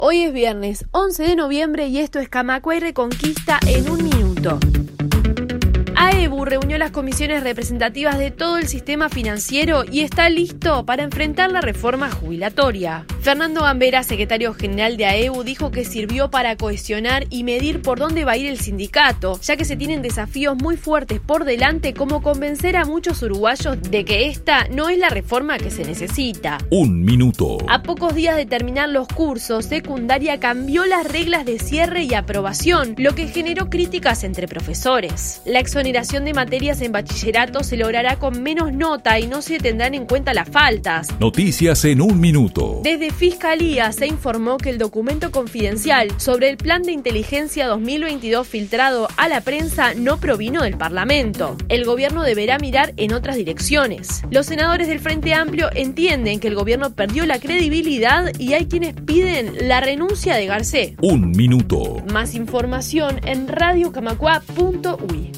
Hoy es viernes 11 de noviembre y esto es Camacuay Reconquista en un minuto. AEBU reunió las comisiones representativas de todo el sistema financiero y está listo para enfrentar la reforma jubilatoria. Fernando Gambera, secretario general de AEBU, dijo que sirvió para cohesionar y medir por dónde va a ir el sindicato, ya que se tienen desafíos muy fuertes por delante, como convencer a muchos uruguayos de que esta no es la reforma que se necesita. Un minuto. A pocos días de terminar los cursos, secundaria cambió las reglas de cierre y aprobación, lo que generó críticas entre profesores. La exoneración de materias en bachillerato se logrará con menos nota y no se tendrán en cuenta las faltas. Noticias en un minuto. Desde Fiscalía se informó que el documento confidencial sobre el Plan de Inteligencia 2022 filtrado a la prensa no provino del Parlamento. El gobierno deberá mirar en otras direcciones. Los senadores del Frente Amplio entienden que el gobierno perdió la credibilidad y hay quienes piden la renuncia de Garcés. Un minuto. Más información en radiocamacua.uy.